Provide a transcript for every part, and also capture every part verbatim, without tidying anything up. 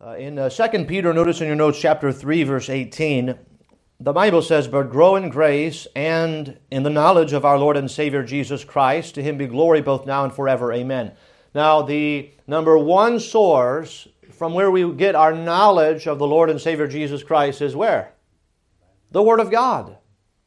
Uh, in uh, Second Peter, notice in your notes, chapter three, verse eighteen, the Bible says, "But grow in grace and in the knowledge of our Lord and Savior Jesus Christ. To Him be glory both now and forever. Amen." Now, the number one source from where we get our knowledge of the Lord and Savior Jesus Christ is where? The Word of God.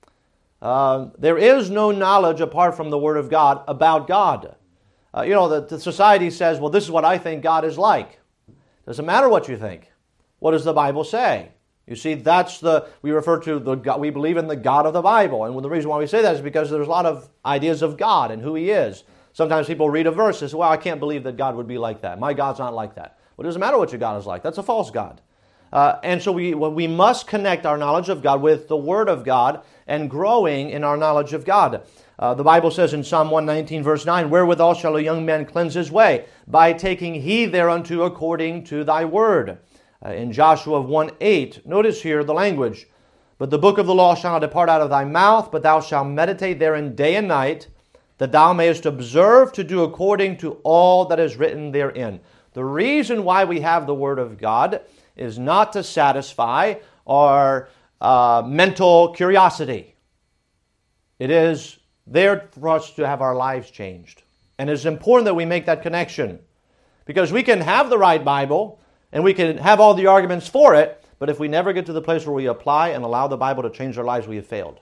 Uh, there is no knowledge apart from the Word of God about God. Uh, you know, the, the society says, well, this is what I think God is like. Doesn't matter what you think. What does the Bible say? You see, that's the, we refer to the God, we believe in the God of the Bible. And the reason why we say that is because there's a lot of ideas of God and who He is. Sometimes people read a verse and say, well, I can't believe that God would be like that. My God's not like that. Well, it doesn't matter what your God is like. That's a false God. Uh, and so we, well, we must connect our knowledge of God with the Word of God and growing in our knowledge of God. Uh, the Bible says in Psalm one nineteen, verse nine, "Wherewithal shall a young man cleanse his way? By taking heed thereunto according to thy word." Uh, in Joshua one eight, notice here the language. "But the book of the law shall not depart out of thy mouth, but thou shalt meditate therein day and night, that thou mayest observe to do according to all that is written therein." The reason why we have the Word of God is not to satisfy our uh, mental curiosity. It is there for us to have our lives changed. And it's important that we make that connection. Because we can have the right Bible, and we can have all the arguments for it, but if we never get to the place where we apply and allow the Bible to change our lives, we have failed.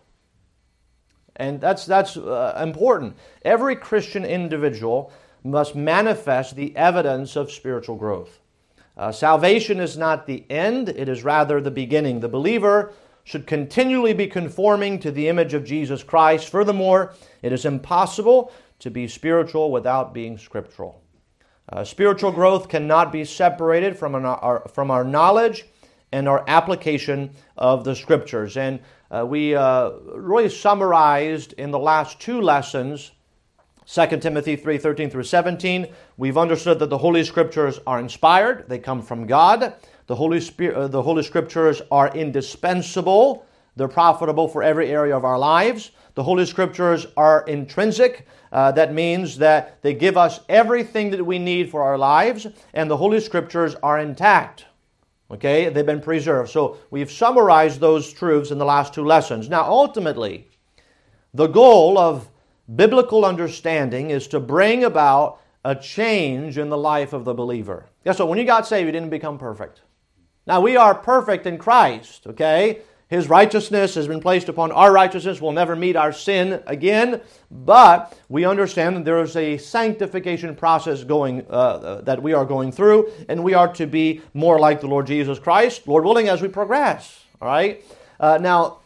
And that's, that's uh, important. Every Christian individual must manifest the evidence of spiritual growth. Uh, salvation is not the end, it is rather the beginning. The believer should continually be conforming to the image of Jesus Christ. Furthermore, it is impossible to be spiritual without being scriptural. Uh, spiritual growth cannot be separated from our, our, from our knowledge and our application of the Scriptures. And uh, we uh, really summarized in the last two lessons, Second Timothy three thirteen through seventeen, we've understood that the Holy Scriptures are inspired. They come from God. The Holy Spirit, uh, the Holy Scriptures are indispensable. They're profitable for every area of our lives. The Holy Scriptures are intrinsic. Uh, that means that they give us everything that we need for our lives, and the Holy Scriptures are intact. Okay, they've been preserved. So we've summarized those truths in the last two lessons. Now, ultimately, the goal of biblical understanding is to bring about a change in the life of the believer. Guess what? When you got saved, you didn't become perfect. Now, we are perfect in Christ, okay? His righteousness has been placed upon our righteousness. We'll never meet our sin again. But we understand that there is a sanctification process going uh, that we are going through, and we are to be more like the Lord Jesus Christ, Lord willing, as we progress, all right? Uh, now,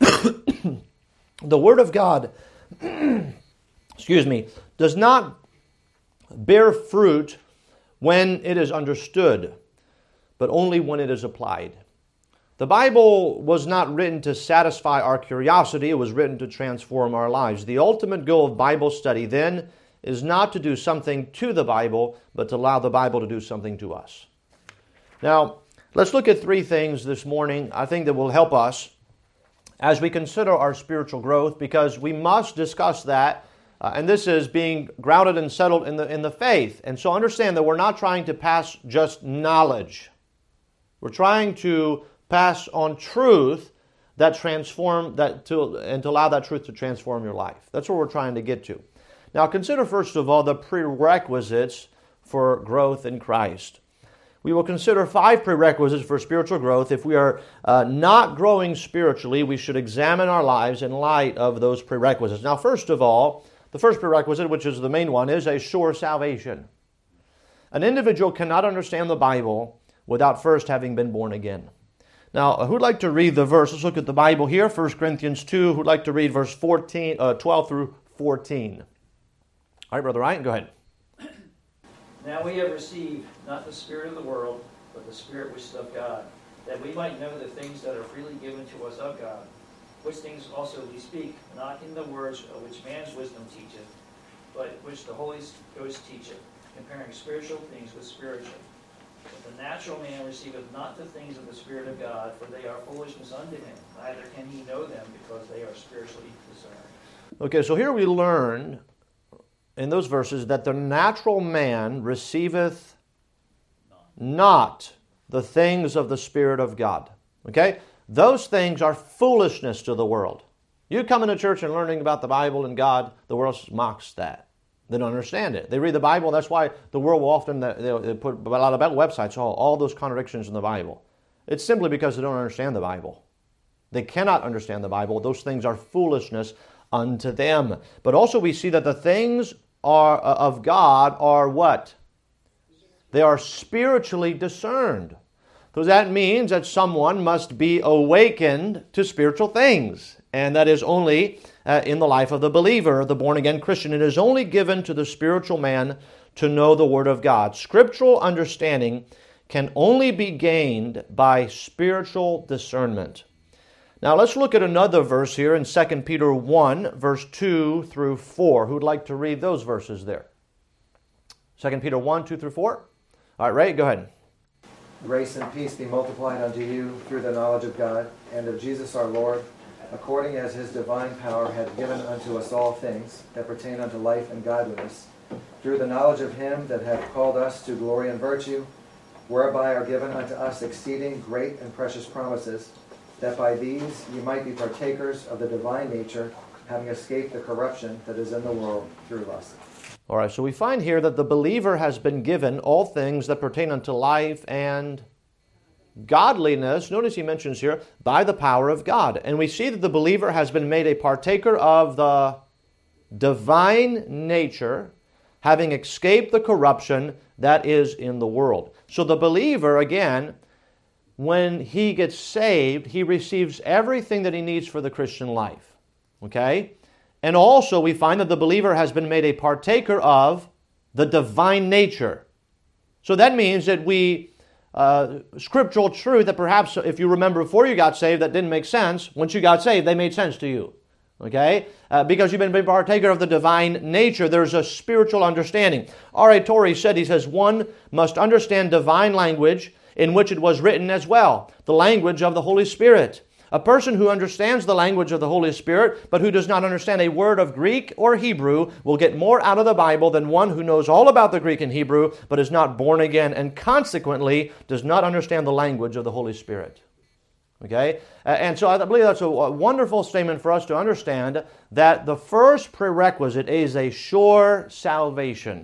the Word of God excuse me, does not bear fruit when it is understood, but only when it is applied. The Bible was not written to satisfy our curiosity, it was written to transform our lives. The ultimate goal of Bible study, then, is not to do something to the Bible, but to allow the Bible to do something to us. Now, let's look at three things this morning, I think that will help us as we consider our spiritual growth, because we must discuss that. Uh, and this is being grounded and settled in the in the faith. And so understand that we're not trying to pass just knowledge. We're trying to pass on truth that transform that to and to allow that truth to transform your life. That's what we're trying to get to. Now consider first of all the prerequisites for growth in Christ. We will consider five prerequisites for spiritual growth. If we are uh, not growing spiritually, we should examine our lives in light of those prerequisites. Now, first of all, the first prerequisite, which is the main one, is a sure salvation. An individual cannot understand the Bible without first having been born again. Now, who'd like to read the verse? Let's look at the Bible here, First Corinthians two. Who'd like to read verse fourteen, uh, twelve through fourteen? All right, Brother Ryan, go ahead. Now we have received not the spirit of the world, but the Spirit which is of God, that we might know the things that are freely given to us of God, which things also we speak, not in the words of which man's wisdom teacheth, but which the Holy Ghost teacheth, comparing spiritual things with spiritual. But the natural man receiveth not the things of the Spirit of God, for they are foolishness unto him, neither can he know them, because they are spiritually discerned. Okay, so here we learn in those verses that the natural man receiveth not the things of the Spirit of God. Okay? Those things are foolishness to the world. You come into church and learning about the Bible and God, the world mocks that. They don't understand it. They read the Bible. That's why the world will often they put a lot of websites, all, all those contradictions in the Bible. It's simply because they don't understand the Bible. They cannot understand the Bible. Those things are foolishness unto them. But also we see that the things are of God are what? They are spiritually discerned. So that means that someone must be awakened to spiritual things. And that is only uh, in the life of the believer, the born-again Christian. It is only given to the spiritual man to know the Word of God. Scriptural understanding can only be gained by spiritual discernment. Now let's look at another verse here in Second Peter one, verse two through four. Who'd like to read those verses there? Second Peter one, two through four. All right, Ray, go ahead. Grace and peace be multiplied unto you through the knowledge of God and of Jesus our Lord, according as his divine power hath given unto us all things that pertain unto life and godliness, through the knowledge of him that hath called us to glory and virtue, whereby are given unto us exceeding great and precious promises, that by these ye might be partakers of the divine nature, having escaped the corruption that is in the world through lust. All right, so we find here that the believer has been given all things that pertain unto life and godliness. Notice he mentions here, by the power of God. And we see that the believer has been made a partaker of the divine nature, having escaped the corruption that is in the world. So the believer, again, when he gets saved, he receives everything that he needs for the Christian life. Okay? And also we find that the believer has been made a partaker of the divine nature. So that means that we, uh, scriptural truth that perhaps if you remember before you got saved that didn't make sense, once you got saved they made sense to you. Okay? Uh, because you've been a partaker of the divine nature, there's a spiritual understanding. R A Torrey said, he says, one must understand divine language in which it was written as well, the language of the Holy Spirit. A person who understands the language of the Holy Spirit, but who does not understand a word of Greek or Hebrew, will get more out of the Bible than one who knows all about the Greek and Hebrew, but is not born again, and consequently does not understand the language of the Holy Spirit. Okay? And so I believe that's a wonderful statement for us to understand that the first prerequisite is a sure salvation.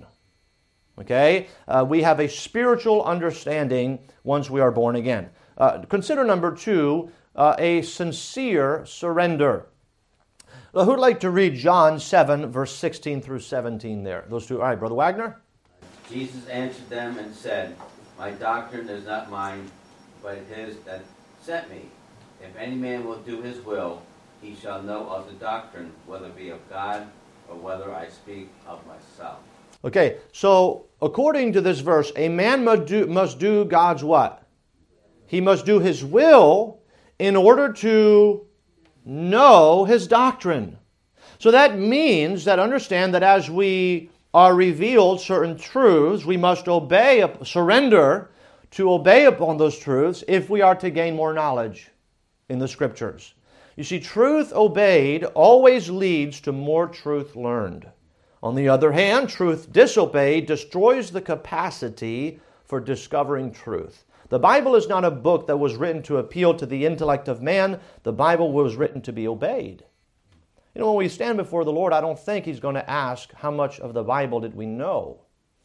Okay? Uh, we have a spiritual understanding once we are born again. Uh, consider number two, uh, a sincere surrender. Now, who'd like to read John seven, verse sixteen through seventeen there? Those two. All right, Brother Wagner. Jesus answered them and said, my doctrine is not mine, but his that sent me. If any man will do his will, he shall know of the doctrine, whether it be of God or whether I speak of myself. Okay, so according to this verse, a man must do, must do God's what? He must do his will in order to know his doctrine. So that means that understand that as we are revealed certain truths, we must obey, surrender to obey upon those truths if we are to gain more knowledge in the Scriptures. You see, truth obeyed always leads to more truth learned. On the other hand, truth disobeyed destroys the capacity for discovering truth. The Bible is not a book that was written to appeal to the intellect of man. The Bible was written to be obeyed. You know, when we stand before the Lord, I don't think He's going to ask how much of the Bible did we know.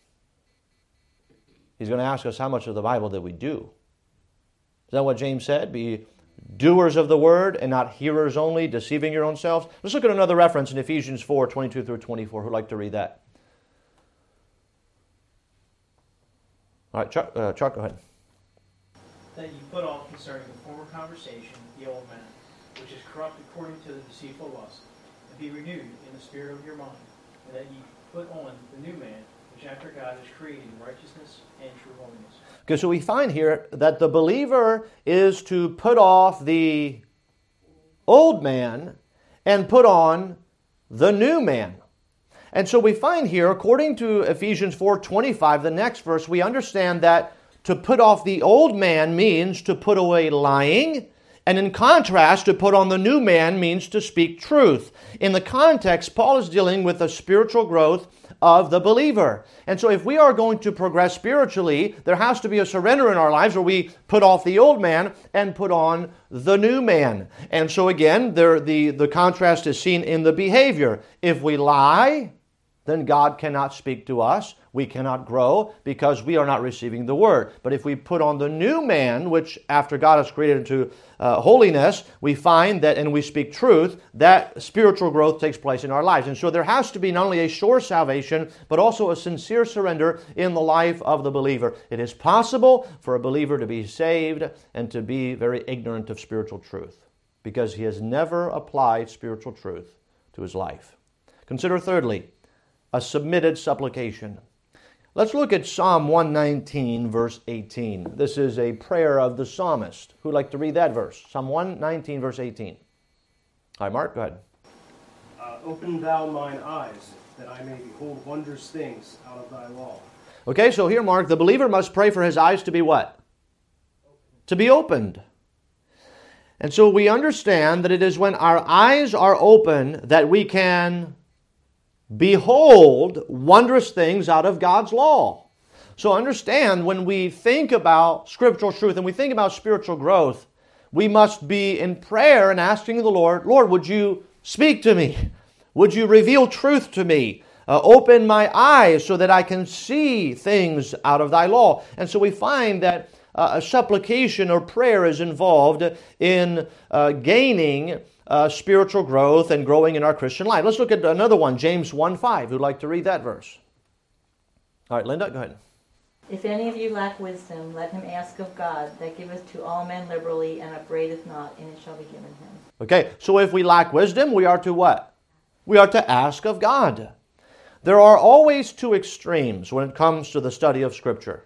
He's going to ask us how much of the Bible did we do. Is that what James said? Be doers of the word and not hearers only, deceiving your own selves. Let's look at another reference in Ephesians four, twenty-two through twenty-four. Who'd like to read that? All right, Chuck, uh, Chuck, go ahead. That you put off concerning the former conversation, the old man, which is corrupt according to the deceitful lust, and be renewed in the spirit of your mind, and that ye put on the new man, which after God is created in righteousness and true holiness. Okay, so we find here that the believer is to put off the old man and put on the new man. And so we find here, according to Ephesians four twenty-five, the next verse, we understand that to put off the old man means to put away lying, and in contrast, to put on the new man means to speak truth. In the context, Paul is dealing with the spiritual growth of the believer. And so if we are going to progress spiritually, there has to be a surrender in our lives where we put off the old man and put on the new man. And so again, there, the, the contrast is seen in the behavior. If we lie, then God cannot speak to us. We cannot grow because we are not receiving the Word. But if we put on the new man, which after God has created into uh, holiness, we find that, and we speak truth, that spiritual growth takes place in our lives. And so there has to be not only a sure salvation, but also a sincere surrender in the life of the believer. It is possible for a believer to be saved and to be very ignorant of spiritual truth because he has never applied spiritual truth to his life. Consider thirdly, a submitted supplication. Let's look at Psalm one nineteen, verse eighteen. This is a prayer of the psalmist. Who'd like to read that verse? Psalm one nineteen, verse eighteen. All right, Mark, go ahead. Uh, Open thou mine eyes, that I may behold wondrous things out of thy law. Okay, so here, Mark, the believer must pray for his eyes to be what? To be opened. And so we understand that it is when our eyes are open that we can behold wondrous things out of God's law. So understand, when we think about scriptural truth and we think about spiritual growth, we must be in prayer and asking the Lord, Lord, would you speak to me? Would you reveal truth to me? Uh, open my eyes so that I can see things out of thy law. And so we find that uh, a supplication or prayer is involved in uh, gaining Uh, spiritual growth and growing in our Christian life. Let's look at another one, James one five. Who'd like to read that verse? All right, Linda, go ahead. If any of you lack wisdom, let him ask of God, that giveth to all men liberally, and upbraideth not, and it shall be given him. Okay, so if we lack wisdom, we are to what? We are to ask of God. There are always two extremes when it comes to the study of Scripture.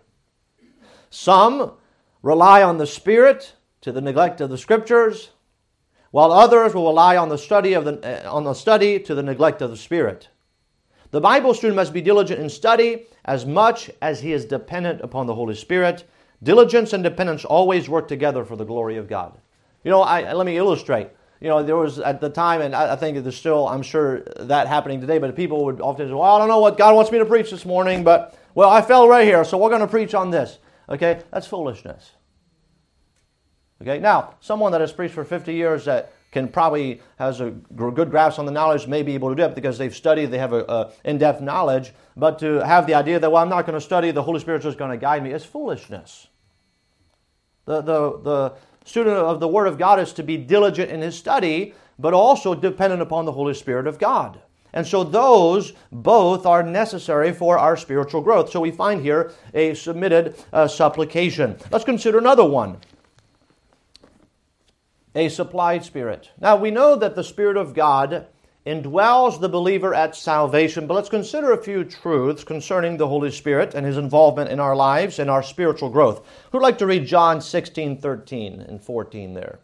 Some rely on the Spirit to the neglect of the Scriptures, while others will rely on the study of the uh, on the study to the neglect of the Spirit. The Bible student must be diligent in study as much as he is dependent upon the Holy Spirit. Diligence and dependence always work together for the glory of God. You know, I, let me illustrate. You know, there was at the time, and I, I think there's still, I'm sure, that happening today, but people would often say, well, I don't know what God wants me to preach this morning, but, well, I fell right here, so we're going to preach on this. Okay, that's foolishness. Okay, now, someone that has preached for fifty years that can probably has a good grasp on the knowledge may be able to do it because they've studied, they have a, a in-depth knowledge, but to have the idea that, well, I'm not going to study, the Holy Spirit's just going to guide me, is foolishness. The, the, the student of the Word of God is to be diligent in his study, but also dependent upon the Holy Spirit of God. And so those both are necessary for our spiritual growth. So we find here a submitted uh, supplication. Let's consider another one. A supplied spirit. Now we know that the Spirit of God indwells the believer at salvation, but let's consider a few truths concerning the Holy Spirit and His involvement in our lives and our spiritual growth. Who'd like to read John sixteen, thirteen and fourteen there?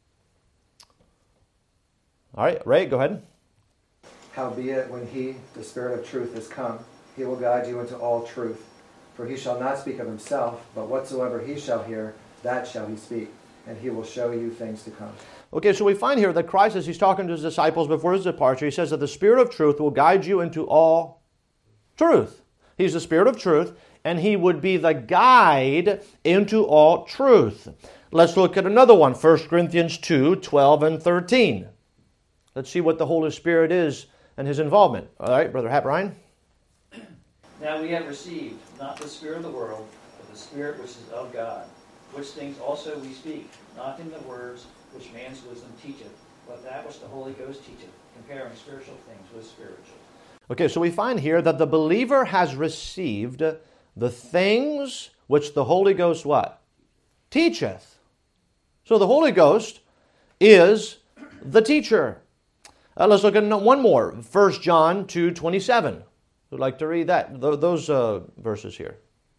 All right, Ray, go ahead. Howbeit, when he, the Spirit of truth, is come, he will guide you into all truth. For he shall not speak of himself, but whatsoever he shall hear, that shall he speak. And he will show you things to come. Okay, so we find here that Christ, as he's talking to his disciples before his departure, he says that the Spirit of truth will guide you into all truth. He's the Spirit of truth, and he would be the guide into all truth. Let's look at another one, First Corinthians two, twelve and thirteen. Let's see what the Holy Spirit is and his involvement. All right, Brother Hat Ryan. Now we have received not the spirit of the world, but the Spirit which is of God, which things also we speak, not in the words which man's wisdom teacheth, but that which the Holy Ghost teacheth, comparing spiritual things with spiritual. Okay, so we find here that the believer has received the things which the Holy Ghost what? Teacheth. So the Holy Ghost is the teacher. Uh, let's look at one more, First John two, twenty-seven. Who'd like to read that? Th- those uh, verses here.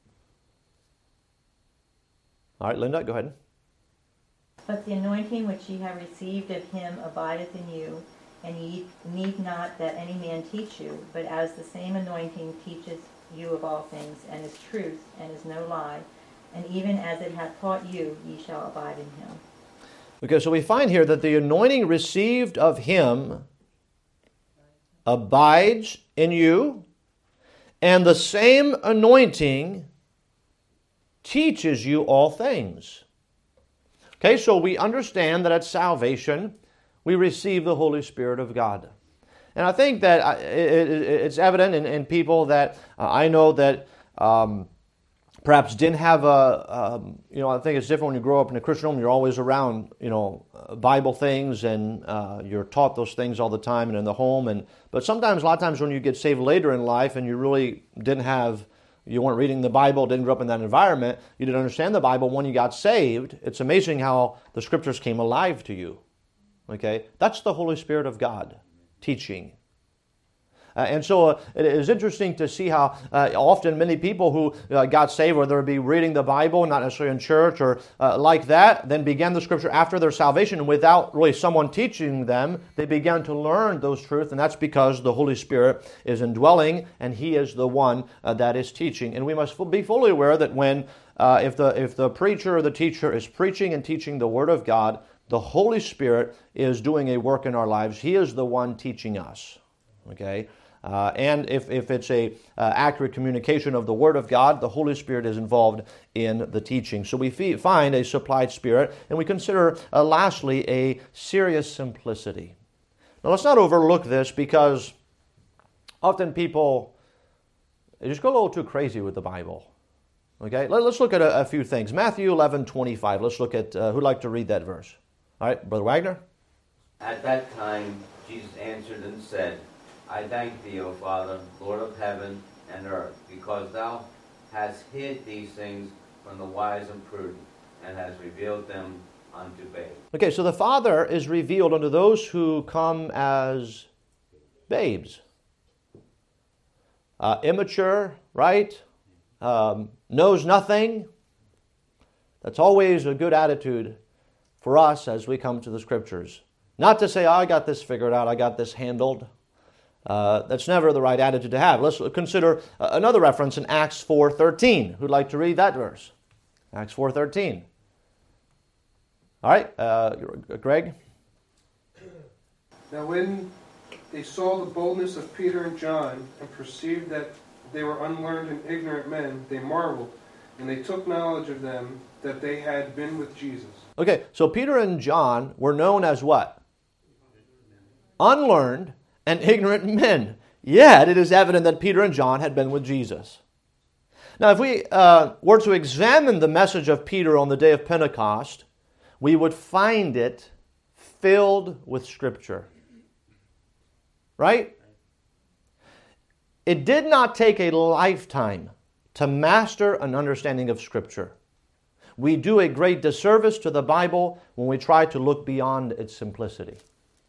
All right, Linda, go ahead. But the anointing which ye have received of him abideth in you, and ye need not that any man teach you, but as the same anointing teacheth you of all things, and is truth, and is no lie, and even as it hath taught you, ye shall abide in him. Okay, so we find here that the anointing received of him abides in you, And the same anointing teaches you all things. Okay, so we understand that at salvation, we receive the Holy Spirit of God. And I think that it's evident in, in people that uh, I know that um, perhaps didn't have a, um, you know, I think it's different when you grow up in a Christian home. You're always around, you know, Bible things, and uh, you're taught those things all the time and in the home. And but sometimes, a lot of times when you get saved later in life and you really didn't have, you weren't reading the Bible, didn't grow up in that environment, you didn't understand the Bible. When you got saved, it's amazing how the Scriptures came alive to you. Okay, that's the Holy Spirit of God teaching. Uh, and so uh, it is interesting to see how uh, often many people who uh, got saved, whether it be reading the Bible, not necessarily in church or uh, like that, then began the Scripture after their salvation, and without really someone teaching them, they began to learn those truths, and that's because the Holy Spirit is indwelling, and He is the one uh, that is teaching. And we must be fully aware that when, uh, if the if the preacher or the teacher is preaching and teaching the Word of God, the Holy Spirit is doing a work in our lives. He is the one teaching us. Okay? Uh, and if, if it's a uh, accurate communication of the Word of God, the Holy Spirit is involved in the teaching. So we f- find a supplied spirit, and we consider, uh, lastly, a serious simplicity. Now let's not overlook this, because often people they just go a little too crazy with the Bible. Okay, Let, let's look at a, a few things. Matthew eleven twenty-five. Let's look at, uh, who'd like to read that verse? All right, Brother Wagner. At that time, Jesus answered and said, I thank thee, O Father, Lord of heaven and earth, because thou hast hid these things from the wise and prudent, and hast revealed them unto babes. Okay, so the Father is revealed unto those who come as babes. Uh, immature, right? Um, knows nothing. That's always a good attitude for us as we come to the Scriptures. Not to say, oh, I got this figured out, I got this handled. Uh, that's never the right attitude to have. Let's consider uh, another reference in Acts four thirteen. Who'd like to read that verse? Acts four thirteen. All right, uh, Greg? Now when they saw the boldness of Peter and John, and perceived that they were unlearned and ignorant men, they marveled, and they took knowledge of them that they had been with Jesus. Okay, so Peter and John were known as what? Unlearned and ignorant men. Yet it is evident that Peter and John had been with Jesus. Now, if we uh, were to examine the message of Peter on the day of Pentecost, we would find it filled with Scripture. Right? It did not take a lifetime to master an understanding of Scripture. We do a great disservice to the Bible when we try to look beyond its simplicity.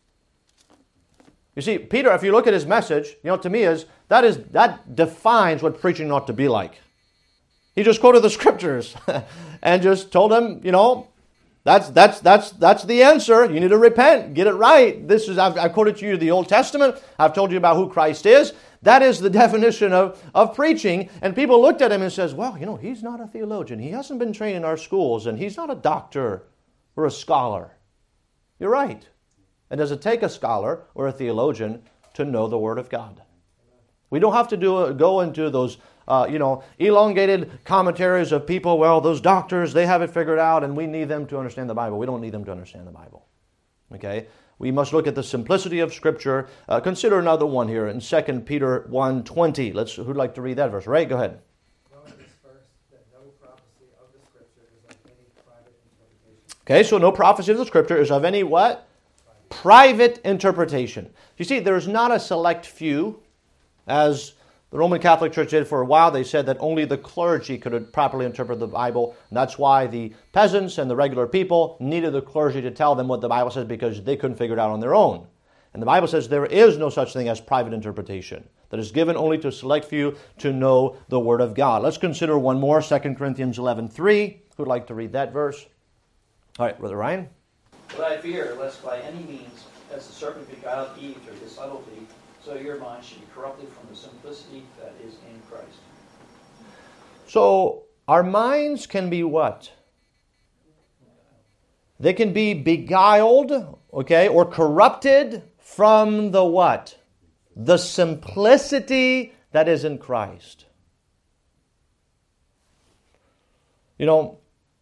You see, Peter, if you look at his message, you know, to me is that is that defines what preaching ought to be like. He just quoted the Scriptures and just told them, you know, that's that's that's that's the answer. You need to repent, get it right. This is I've, I've quoted to you the Old Testament. I've told you about who Christ is. That is the definition of, of preaching. And people looked at him and says, well, you know, he's not a theologian. He hasn't been trained in our schools, and he's not a doctor or a scholar. You're right. And does it take a scholar or a theologian to know the Word of God? We don't have to do go into those, uh, you know, elongated commentaries of people. Well, those doctors, they have it figured out, and we need them to understand the Bible. We don't need them to understand the Bible. Okay? We must look at the simplicity of Scripture. Uh, consider another one here in Second Peter one twenty. Let's. Who'd like to read that verse? Ray, go ahead. Okay, so no prophecy of the Scripture is of any what? Private interpretation. You see, there's not a select few, as the Roman Catholic Church did for a while. They said that only the clergy could properly interpret the Bible. And that's why the peasants and the regular people needed the clergy to tell them what the Bible says, because they couldn't figure it out on their own. And the Bible says there is no such thing as private interpretation. That is given only to a select few to know the Word of God. Let's consider one more, Second Corinthians eleven three. Who'd like to read that verse? All right, Brother Ryan. But I fear, lest by any means, as the serpent beguiled Eve through his subtlety, so your mind should be corrupted from the simplicity that is in Christ. So, our minds can be what? They can be beguiled, okay, or corrupted from the what? The simplicity that is in Christ. You know,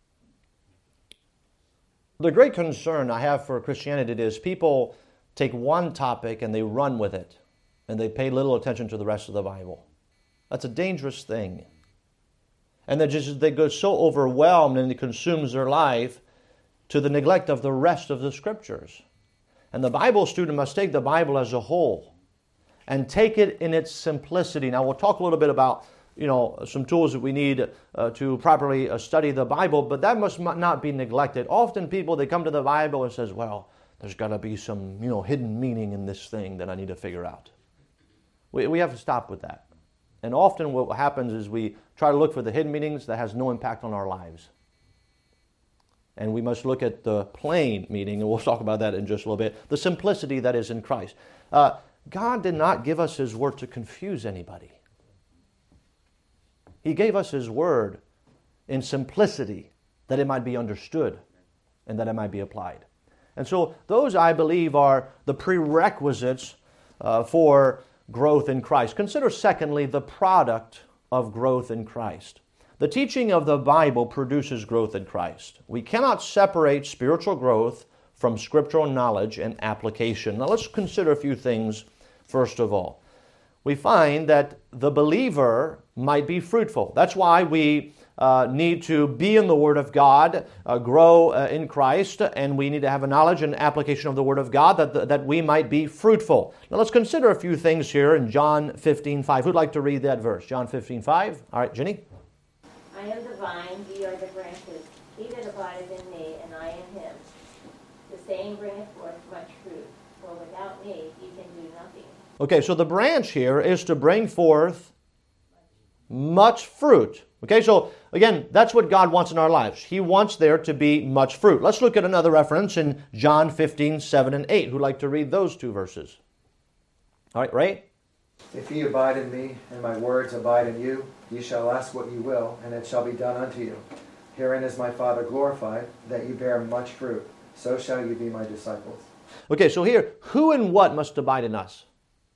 the great concern I have for Christianity is people take one topic and they run with it, and they pay little attention to the rest of the Bible. That's a dangerous thing. And they just they go so overwhelmed and it consumes their life to the neglect of the rest of the Scriptures. And the Bible student must take the Bible as a whole and take it in its simplicity. Now we'll talk a little bit about, you know, some tools that we need uh, to properly uh, study the Bible, but that must not be neglected. Often people, they come to the Bible and says, well, there's got to be some, you know, hidden meaning in this thing that I need to figure out. We, we have to stop with that. And often what happens is we try to look for the hidden meanings that has no impact on our lives. And we must look at the plain meaning, and we'll talk about that in just a little bit, the simplicity that is in Christ. Uh, God did not give us His Word to confuse anybody. He gave us His Word in simplicity that it might be understood and that it might be applied. And so those, I believe, are the prerequisites uh, for growth in Christ. Consider, secondly, the product of growth in Christ. The teaching of the Bible produces growth in Christ. We cannot separate spiritual growth from scriptural knowledge and application. Now let's consider a few things first of all. We find that the believer might be fruitful. That's why we uh, need to be in the Word of God, uh, grow uh, in Christ, and we need to have a knowledge and application of the Word of God that, that we might be fruitful. Now let's consider a few things here in John fifteen five. Who'd like to read that verse? John fifteen five. All right, Jenny. I am the vine, ye are the branches. He that abideth in me, and I in him, the same bringeth forth much fruit. For without me ye can do nothing. Okay, so the branch here is to bring forth much fruit. Okay, so again, that's what God wants in our lives. He wants there to be much fruit. Let's look at another reference in John fifteen seven and eight. Who'd like to read those two verses? All right, Ray? If ye abide in me, and my words abide in you, ye shall ask what ye will, and it shall be done unto you. Herein is my Father glorified, that ye bear much fruit. So shall ye be my disciples. Okay, so here, who and what must abide in us?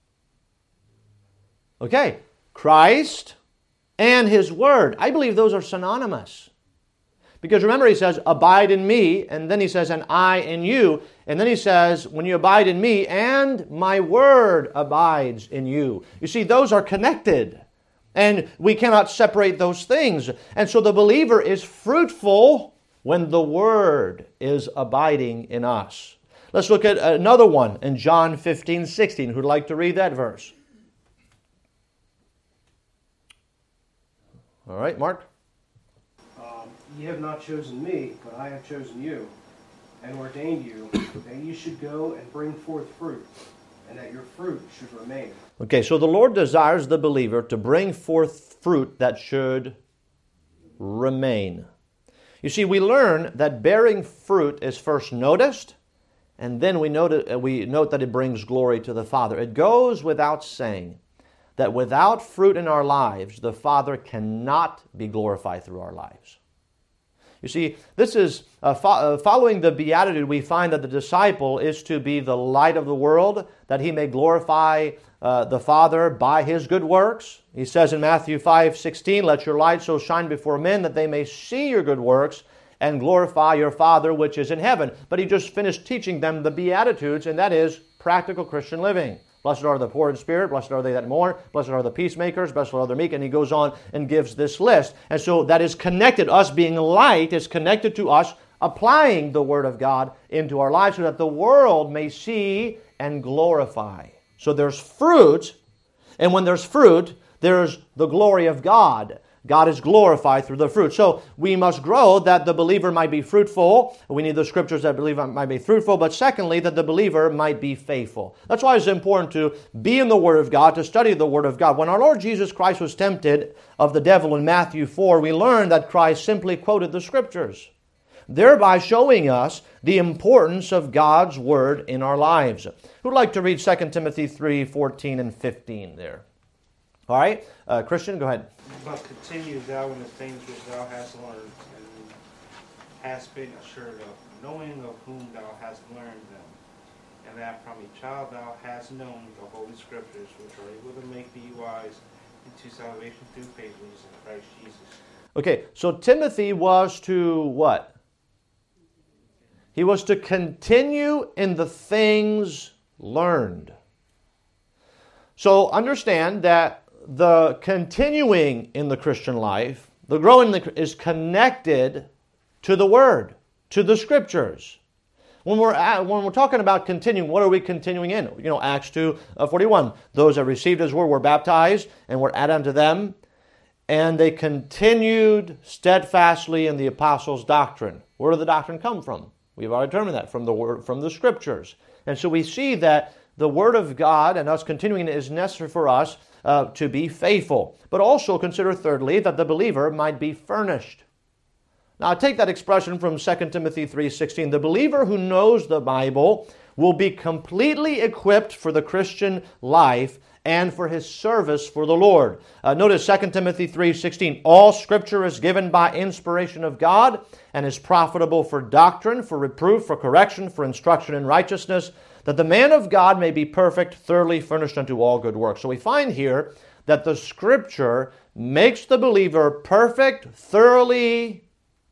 Okay, Christ and His Word. I believe those are synonymous. Because remember, He says, abide in me, and then He says, and I in you. And then He says, when you abide in me, and my Word abides in you. You see, those are connected. And we cannot separate those things. And so the believer is fruitful when the Word is abiding in us. Let's look at another one in John fifteen sixteen. Who'd like to read that verse? All right, Mark. Um, ye have not chosen me, but I have chosen you, and ordained you, that ye should go and bring forth fruit, and that your fruit should remain. Okay, so the Lord desires the believer to bring forth fruit that should remain. You see, we learn that bearing fruit is first noticed, and then we note, we note that it brings glory to the Father. It goes without saying that without fruit in our lives, the Father cannot be glorified through our lives. You see, this is, uh, fo- uh, following the Beatitude, we find that the disciple is to be the light of the world, that he may glorify uh, the Father by his good works. He says in Matthew five sixteen, let your light so shine before men that they may see your good works and glorify your Father which is in heaven. But he just finished teaching them the Beatitudes, and that is practical Christian living. Blessed are the poor in spirit, blessed are they that mourn, blessed are the peacemakers, blessed are the meek, and he goes on and gives this list. And so that is connected, us being light is connected to us applying the Word of God into our lives so that the world may see and glorify. So there's fruit, and when there's fruit, there's the glory of God. God is glorified through the fruit. So we must grow that the believer might be fruitful. We need the scriptures that believer might be fruitful. But secondly, that the believer might be faithful. That's why it's important to be in the Word of God, to study the Word of God. When our Lord Jesus Christ was tempted of the devil in Matthew four, we learned that Christ simply quoted the scriptures, thereby showing us the importance of God's Word in our lives. Who'd like to read Second Timothy three fourteen and fifteen there? All right, uh, Christian, go ahead. But continue thou in the things which thou hast learned, and hast been assured of, knowing of whom thou hast learned them, and that from a child thou hast known the Holy Scriptures, which are able to make thee wise into salvation through faith which is in Christ Jesus. Okay, so Timothy was to what? He was to continue in the things learned. So understand that the continuing in the Christian life, the growing is connected to the Word, to the Scriptures. When we're at, when we're talking about continuing, what are we continuing in? You know, Acts two forty-one. Those that received His Word were baptized and were added unto them, and they continued steadfastly in the apostles' doctrine. Where did the doctrine come from? We've already determined that from the Word, from the Scriptures. And so we see that the Word of God and us continuing it is necessary for us uh, to be faithful. But also consider thirdly that the believer might be furnished. Now take that expression from Second Timothy three sixteen. The believer who knows the Bible will be completely equipped for the Christian life and for his service for the Lord. Uh, notice Second Timothy three sixteen. All Scripture is given by inspiration of God and is profitable for doctrine, for reproof, for correction, for instruction in righteousness, that the man of God may be perfect, thoroughly furnished unto all good works. So we find here that the Scripture makes the believer perfect, thoroughly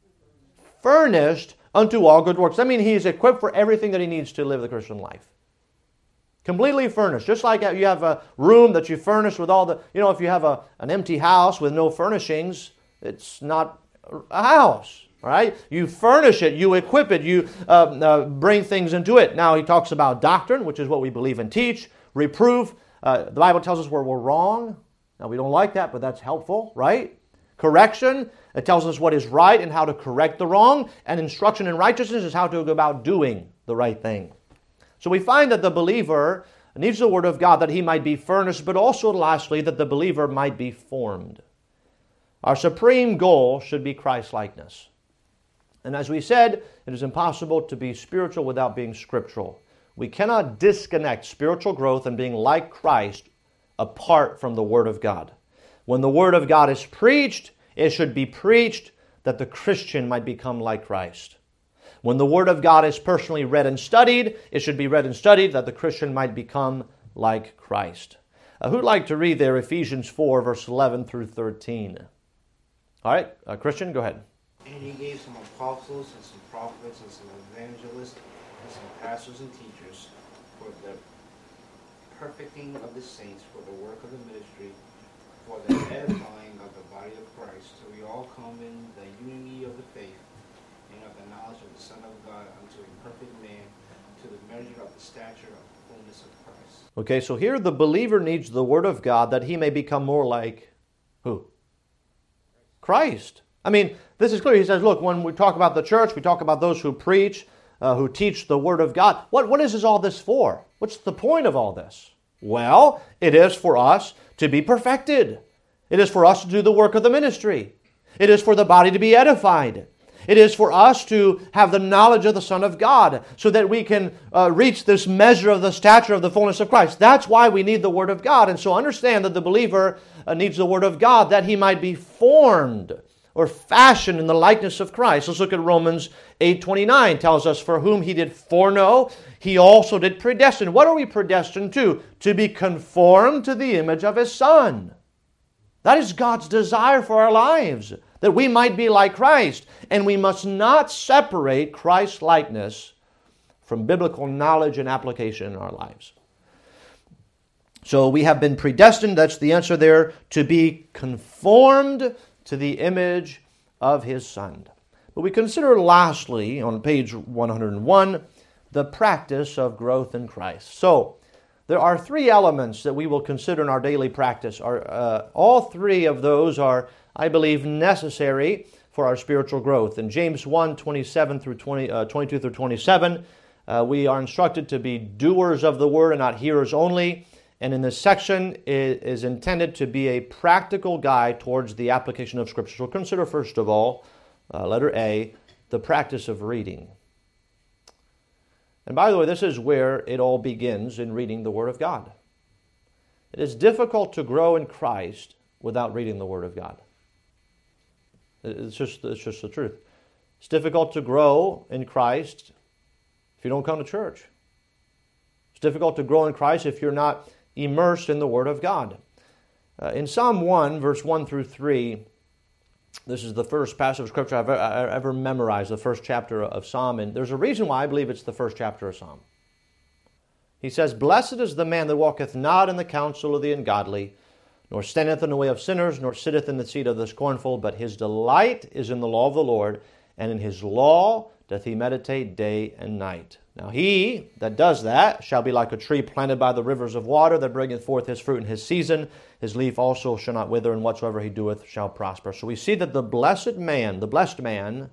furnished unto all good works. I mean, he is equipped for everything that he needs to live the Christian life. Completely furnished. Just like you have a room that you furnish with all the, you know, if you have a, an empty house with no furnishings, it's not a house. All right? You furnish it, you equip it, you uh, uh, bring things into it. Now he talks about doctrine, which is what we believe and teach, reproof. Uh, the Bible tells us where we're wrong. Now we don't like that, but that's helpful, right? Correction, it tells us what is right and how to correct the wrong. And instruction in righteousness is how to go about doing the right thing. So we find that the believer needs the Word of God that he might be furnished, but also lastly that the believer might be formed. Our supreme goal should be Christ-likeness. And as we said, it is impossible to be spiritual without being scriptural. We cannot disconnect spiritual growth and being like Christ apart from the Word of God. When the Word of God is preached, it should be preached that the Christian might become like Christ. When the Word of God is personally read and studied, it should be read and studied that the Christian might become like Christ. Uh, who'd like to read there Ephesians four, verse eleven through thirteen? All right, uh, Christian, go ahead. And he gave some apostles and some prophets and some evangelists and some pastors and teachers for the perfecting of the saints, for the work of the ministry, for the edifying of the body of Christ, till we all come in the unity of the faith and of the knowledge of the Son of God, unto a perfect man, to the measure of the stature of the fullness of Christ. Okay, so here the believer needs the Word of God that he may become more like who? Christ. I mean, this is clear. He says, look, when we talk about the church, we talk about those who preach, uh, who teach the Word of God. What, what is this, all this for? What's the point of all this? Well, it is for us to be perfected. It is for us to do the work of the ministry. It is for the body to be edified. It is for us to have the knowledge of the Son of God so that we can uh, reach this measure of the stature of the fullness of Christ. That's why we need the Word of God. And so understand that the believer uh, needs the Word of God that he might be formed or fashioned in the likeness of Christ. Let's look at Romans eight twenty-nine. Tells us, for whom he did foreknow, he also did predestine. What are we predestined to? To be conformed to the image of His Son. That is God's desire for our lives, that we might be like Christ. And we must not separate Christ's likeness from biblical knowledge and application in our lives. So we have been predestined, that's the answer there, to be conformed to the image of His Son. But we consider lastly, on page one hundred one, the practice of growth in Christ. So, there are three elements that we will consider in our daily practice. Our, uh, all three of those are, I believe, necessary for our spiritual growth. In James one, twenty-seven through twenty, uh, twenty-two through twenty-seven, uh, we are instructed to be doers of the word and not hearers only. And in this section, it is intended to be a practical guide towards the application of Scripture. So consider, first of all, uh, letter A, the practice of reading. And by the way, this is where it all begins in reading the Word of God. It is difficult to grow in Christ without reading the Word of God. It's just, it's just the truth. It's difficult to grow in Christ if you don't come to church. It's difficult to grow in Christ if you're not immersed in the Word of God. Uh, in Psalm one, verse one through three, this is the first passage of Scripture I've ever, ever memorized, the first chapter of Psalm. And there's a reason why I believe it's the first chapter of Psalm. He says, "Blessed is the man that walketh not in the counsel of the ungodly, nor standeth in the way of sinners, nor sitteth in the seat of the scornful, but his delight is in the law of the Lord, and in his law doth he meditate day and night. Now he that does that shall be like a tree planted by the rivers of water, that bringeth forth his fruit in his season. His leaf also shall not wither, and whatsoever he doeth shall prosper." So we see that the blessed man, the blessed man,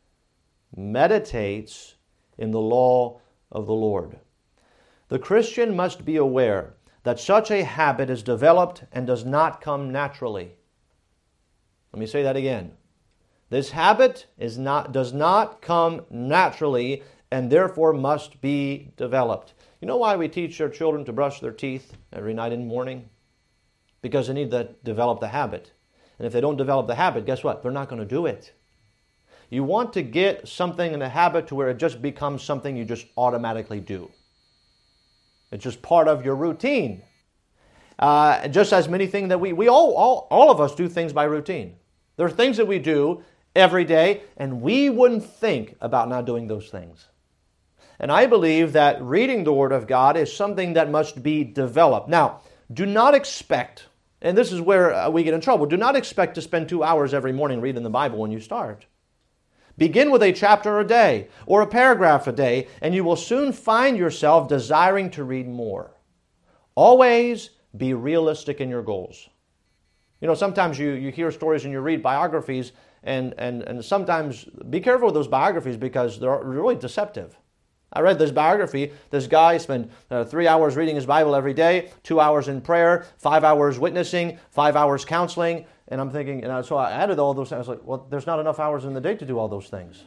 meditates in the law of the Lord. The Christian must be aware that such a habit is developed and does not come naturally. Let me say that again. This habit is not, does not come naturally, and therefore must be developed. You know why we teach our children to brush their teeth every night and morning? Because they need to develop the habit. And if they don't develop the habit, guess what? They're not going to do it. You want to get something in a habit to where it just becomes something you just automatically do. It's just part of your routine. Uh, just as many things that we, we all, all, all of us do things by routine. There are things that we do every day, and we wouldn't think about not doing those things. And I believe that reading the Word of God is something that must be developed. Now, do not expect, and this is where we get in trouble, do not expect to spend two hours every morning reading the Bible when you start. Begin with a chapter a day or a paragraph a day, and you will soon find yourself desiring to read more. Always be realistic in your goals. You know, sometimes you, you hear stories and you read biographies, and, and, and sometimes be careful with those biographies because they're really deceptive. I read this biography. This guy spent uh, three hours reading his Bible every day, two hours in prayer, five hours witnessing, five hours counseling. And I'm thinking, and I, so I added all those things. I was like, well, there's not enough hours in the day to do all those things.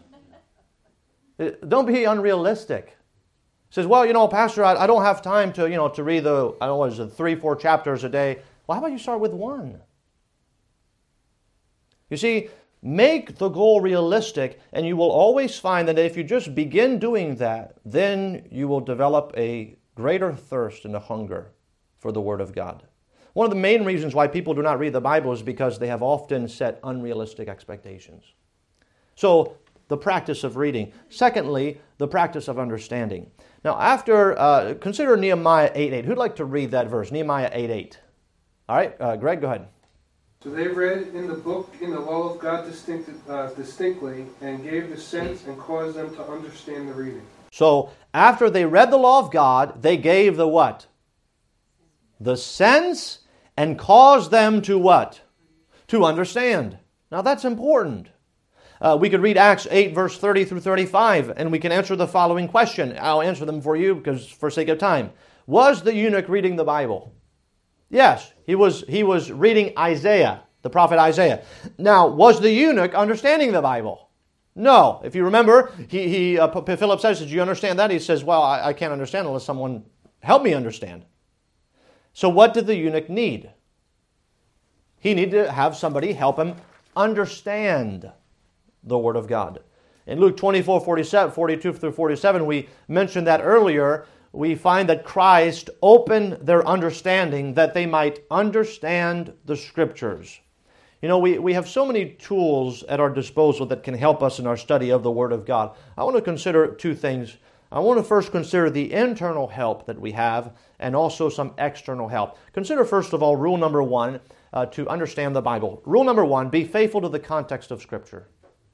It, don't be unrealistic. He says, well, you know, Pastor, I, I don't have time to, you know, to read the, I don't know, what is it, three, four chapters a day. Well, how about you start with one? You see, make the goal realistic, and you will always find that if you just begin doing that, then you will develop a greater thirst and a hunger for the Word of God. One of the main reasons why people do not read the Bible is because they have often set unrealistic expectations. So, the practice of reading. Secondly, the practice of understanding. Now, after, uh, consider Nehemiah eight eight. Who'd like to read that verse? Nehemiah eight eight. All right, uh, Greg, go ahead. So they read in the book, in the law of God distinct, uh, distinctly, and gave the sense and caused them to understand the reading. So, after they read the law of God, they gave the what? The sense, and caused them to what? To understand. Now that's important. Uh, we could read Acts eight, verse thirty through thirty-five, and we can answer the following question. I'll answer them for you because for sake of time. Was the eunuch reading the Bible? Yes, he was, he was reading Isaiah, the prophet Isaiah. Now, was the eunuch understanding the Bible? No. If you remember, he, he uh, Philip says, did you understand that? He says, well, I, I can't understand unless someone help me understand. So what did the eunuch need? He needed to have somebody help him understand the Word of God. In Luke twenty-four, forty-seven, forty-two through forty-seven, we mentioned that earlier. We find that Christ opened their understanding that they might understand the Scriptures. You know, we, we have so many tools at our disposal that can help us in our study of the Word of God. I want to consider two things. I want to first consider the internal help that we have and also some external help. Consider first of all rule number one uh, to understand the Bible. Rule number one, be faithful to the context of Scripture.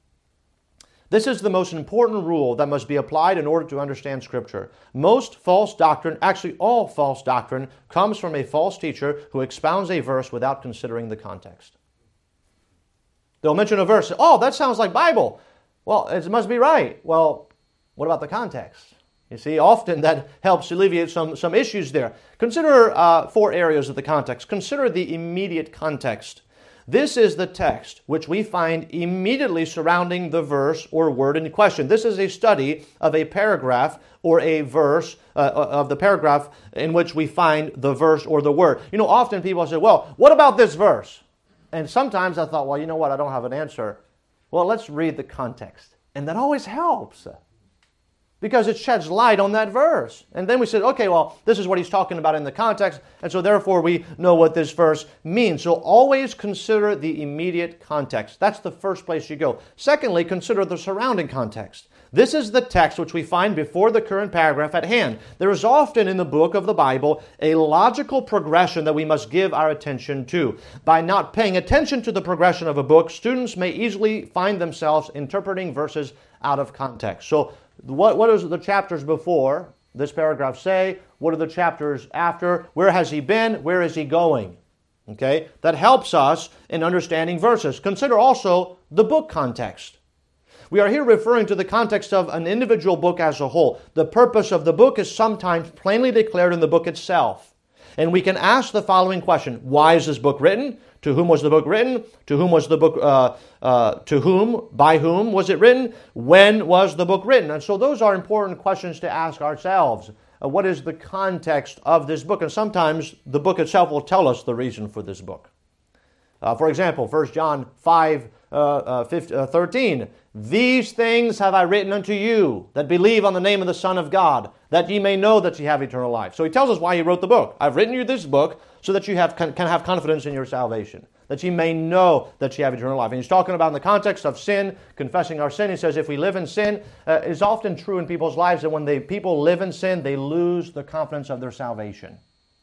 This is the most important rule that must be applied in order to understand Scripture. Most false doctrine, actually all false doctrine, comes from a false teacher who expounds a verse without considering the context. They'll mention a verse, oh, that sounds like Bible. Well, it must be right. Well, what about the context? You see, often that helps alleviate some, some issues there. Consider uh, four areas of the context. Consider the immediate context. This is the text which we find immediately surrounding the verse or word in question. This is a study of a paragraph or a verse uh, of the paragraph in which we find the verse or the word. You know, often people say, well, what about this verse? And sometimes I thought, well, you know what, I don't have an answer. Well, let's read the context. And that always helps. because it sheds light on that verse. And then we said, okay, well, this is what he's talking about in the context, and so therefore we know what this verse means. So always consider the immediate context. That's the first place you go. Secondly, consider the surrounding context. This is the text which we find before the current paragraph at hand. There is often in the book of the Bible a logical progression that we must give our attention to. By not paying attention to the progression of a book, students may easily find themselves interpreting verses out of context. So what, what does the chapters before this paragraph say? What are the chapters after? Where has he been? Where is he going? Okay, that helps us in understanding verses. Consider also the book context. We are here referring to the context of an individual book as a whole. The purpose of the book is sometimes plainly declared in the book itself. And we can ask the following question: why is this book written? To whom was the book written? To whom was the book, uh, uh, to whom, by whom was it written? When was the book written? And so those are important questions to ask ourselves. Uh, what is the context of this book? And sometimes the book itself will tell us the reason for this book. Uh, for example, First John five, uh, uh, thirteen, these things have I written unto you that believe on the name of the Son of God, that ye may know that ye have eternal life. So he tells us why he wrote the book. I've written you this book so that you have can, can have confidence in your salvation, that ye may know that ye have eternal life. And he's talking about in the context of sin, confessing our sin. He says if we live in sin, uh, it's often true in people's lives that when they people live in sin, they lose the confidence of their salvation.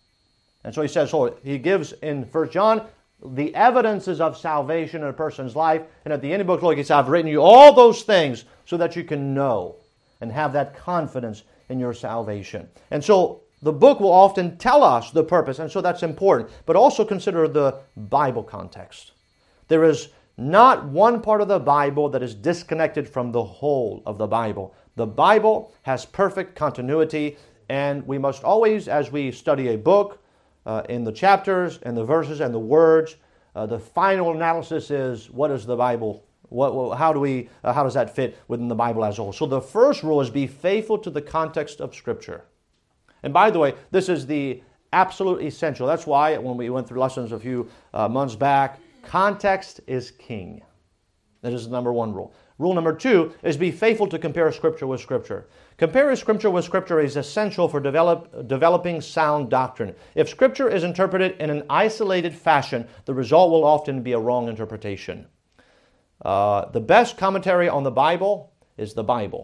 And so he says, so he gives in First John the evidences of salvation in a person's life. And at the end of the book, look, he says, I've written you all those things so that you can know and have that confidence in your salvation. And so the book will often tell us the purpose, and so that's important. But also consider the Bible context. There is not one part of the Bible that is disconnected from the whole of the Bible. The Bible has perfect continuity, and we must always, as we study a book, Uh, in the chapters and the verses and the words, uh, the final analysis is what is the Bible? What, what, how do we? Uh, how does that fit within the Bible as a whole? So the first rule is be faithful to the context of Scripture. And by the way, this is the absolute essential. That's why when we went through lessons a few uh, months back, context is king. That is the number one rule. Rule number two is be faithful to compare Scripture with Scripture. Comparing Scripture with Scripture is essential for develop, developing sound doctrine. If Scripture is interpreted in an isolated fashion, the result will often be a wrong interpretation. Uh, the best commentary on the Bible is the Bible.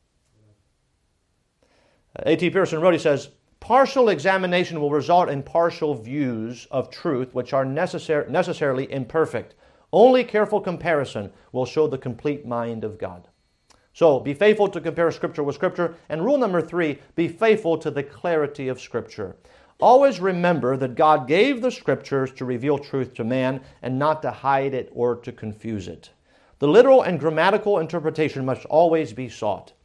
A T Pearson wrote, he says, partial examination will result in partial views of truth which are necessar- necessarily imperfect. Only careful comparison will show the complete mind of God. So, be faithful to compare Scripture with Scripture. And rule number three, be faithful to the clarity of Scripture. Always remember that God gave the Scriptures to reveal truth to man and not to hide it or to confuse it. The literal and grammatical interpretation must always be sought.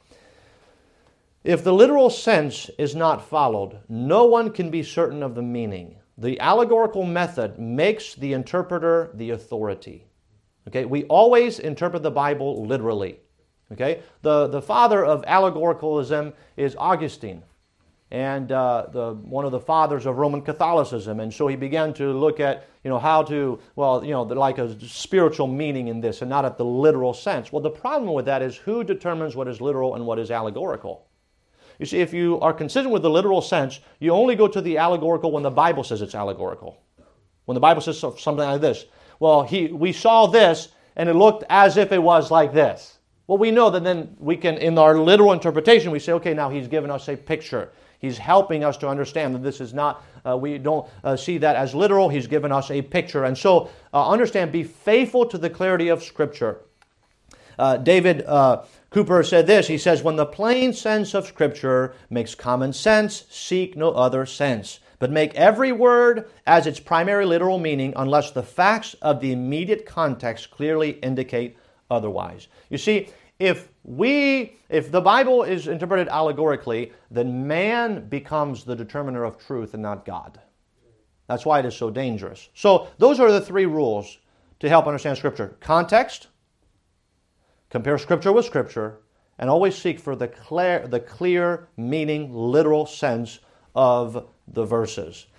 If the literal sense is not followed, no one can be certain of the meaning. The allegorical method makes the interpreter the authority. Okay, we always interpret the Bible literally. Okay, the the father of allegoricalism is Augustine, and uh, the one of the fathers of Roman Catholicism. And so he began to look at you know how to well you know like a spiritual meaning in this, and not at the literal sense. Well, the problem with that is who determines what is literal and what is allegorical. You see, if you are consistent with the literal sense, you only go to the allegorical when the Bible says it's allegorical. When the Bible says something like this, well, he we saw this and it looked as if it was like this. Well, we know that then we can, in our literal interpretation, we say, okay, now he's given us a picture. He's helping us to understand that this is not, uh, we don't uh, see that as literal. He's given us a picture. And so, uh, understand, be faithful to the clarity of Scripture. Uh, David uh, Cooper said this. He says, when the plain sense of Scripture makes common sense, seek no other sense, but make every word as its primary literal meaning unless the facts of the immediate context clearly indicate otherwise. You see, if we, if the Bible is interpreted allegorically, then man becomes the determiner of truth and not God. That's why it is so dangerous. So those are the three rules to help understand Scripture. Context, compare Scripture with Scripture, and always seek for the clear, the clear meaning, literal sense of the verses.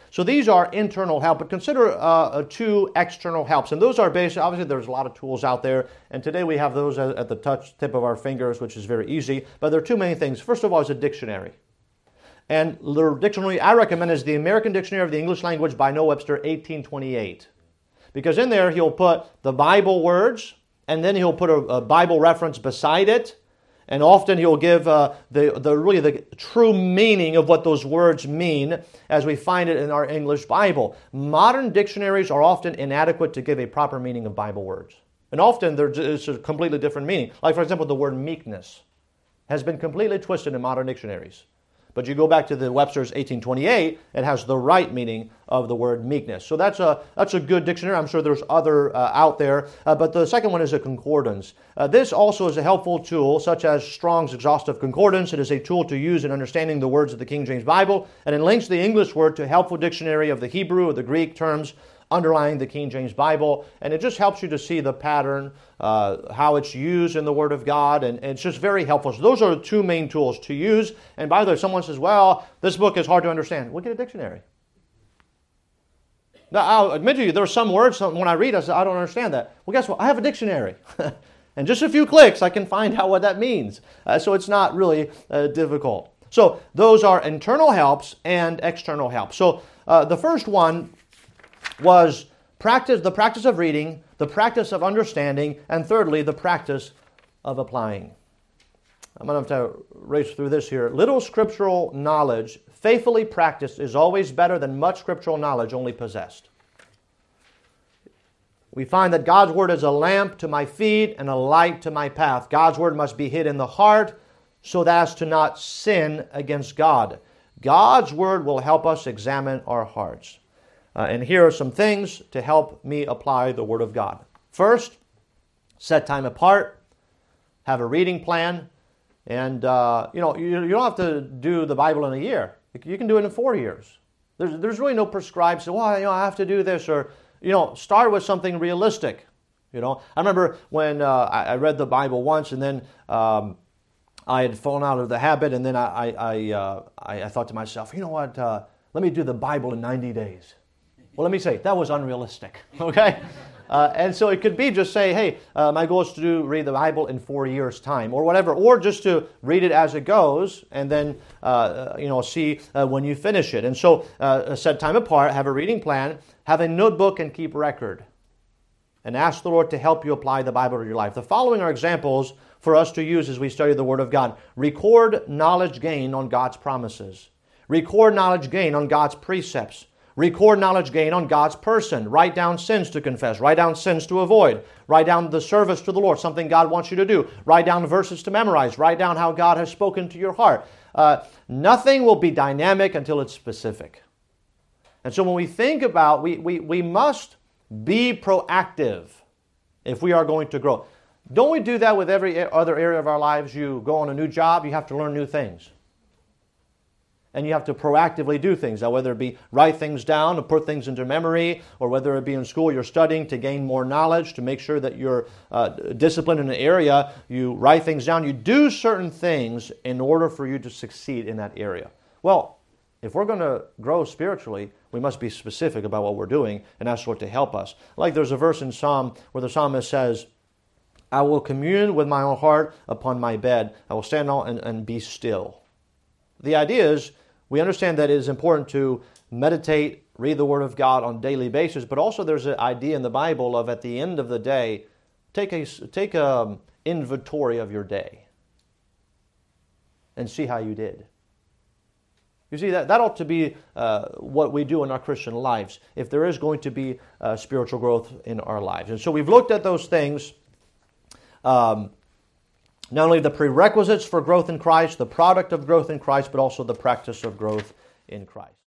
So these are internal help, but consider uh, two external helps. And those are basically, obviously there's a lot of tools out there, and today we have those at, at the touch tip of our fingers, which is very easy. But there are two main things. First of all is a dictionary. And the dictionary I recommend is the American Dictionary of the English Language by Noah Webster, eighteen twenty-eight. Because in there he'll put the Bible words, and then he'll put a, a Bible reference beside it, and often he'll give uh, the, the really the true meaning of what those words mean as we find it in our English Bible. Modern dictionaries are often inadequate to give a proper meaning of Bible words. And often there's a completely different meaning. Like, for example, the word meekness has been completely twisted in modern dictionaries. But you go back to the Webster's eighteen twenty-eight, it has the right meaning of the word meekness. So that's a that's a good dictionary. I'm sure there's other uh, out there. Uh, but the second one is a concordance. Uh, this also is a helpful tool, such as Strong's Exhaustive Concordance. It is a tool to use in understanding the words of the King James Bible, and it links the English word to a helpful dictionary of the Hebrew or the Greek terms underlying the King James Bible, and it just helps you to see the pattern, uh, how it's used in the Word of God, and, and it's just very helpful. So those are the two main tools to use. And by the way, if someone says, well, this book is hard to understand, we'll get a dictionary. Now, I'll admit to you, there are some words, when I read, I say, I don't understand that. Well, guess what? I have a dictionary. And just a few clicks, I can find out what that means. Uh, so it's not really uh, difficult. So those are internal helps and external helps. So uh, the first one was practice, the practice of reading, the practice of understanding, and thirdly, the practice of applying. I'm going to have to race through this here. Little scriptural knowledge, faithfully practiced, is always better than much scriptural knowledge only possessed. We find that God's Word is a lamp to my feet and a light to my path. God's Word must be hid in the heart so as to not sin against God. God's Word will help us examine our hearts. Uh, and here are some things to help me apply the Word of God. First, set time apart, have a reading plan, and uh, you know you, you don't have to do the Bible in a year. You can do it in four years. There's there's really no prescribed, so well, you know, I have to do this, or you know, start with something realistic. You know, I remember when uh, I, I read the Bible once, and then um, I had fallen out of the habit, and then I I I, uh, I, I thought to myself, you know what? Uh, let me do the Bible in ninety days. Well, let me say, that was unrealistic, okay? Uh, and so it could be just say, hey, uh, my goal is to do, read the Bible in four years' time, or whatever, or just to read it as it goes, and then, uh, you know, see uh, when you finish it. And so uh, set time apart, have a reading plan, have a notebook, and keep record. And ask the Lord to help you apply the Bible to your life. The following are examples for us to use as we study the Word of God. Record knowledge gained on God's promises. Record knowledge gained on God's precepts. Record knowledge gained on God's person. Write down sins to confess. Write down sins to avoid. Write down the service to the Lord, something God wants you to do. Write down verses to memorize. Write down how God has spoken to your heart. Uh, nothing will be dynamic until it's specific. And so when we think about, we, we, we must be proactive if we are going to grow. Don't we do that with every other area of our lives? You go on a new job, you have to learn new things. And you have to proactively do things. Now, whether it be write things down or put things into memory, or whether it be in school you're studying to gain more knowledge, to make sure that you're uh, disciplined in an area, you write things down. You do certain things in order for you to succeed in that area. Well, if we're going to grow spiritually, we must be specific about what we're doing and ask the Lord to help us. Like there's a verse in Psalm where the psalmist says, I will commune with my own heart upon my bed. I will stand and, and be still. The idea is, we understand that it is important to meditate, read the Word of God on a daily basis, but also there's an idea in the Bible of at the end of the day, take a take an inventory of your day and see how you did. You see, that, that ought to be uh, what we do in our Christian lives, if there is going to be uh, spiritual growth in our lives. And so we've looked at those things. Um, Not only the prerequisites for growth in Christ, the product of growth in Christ, but also the practice of growth in Christ.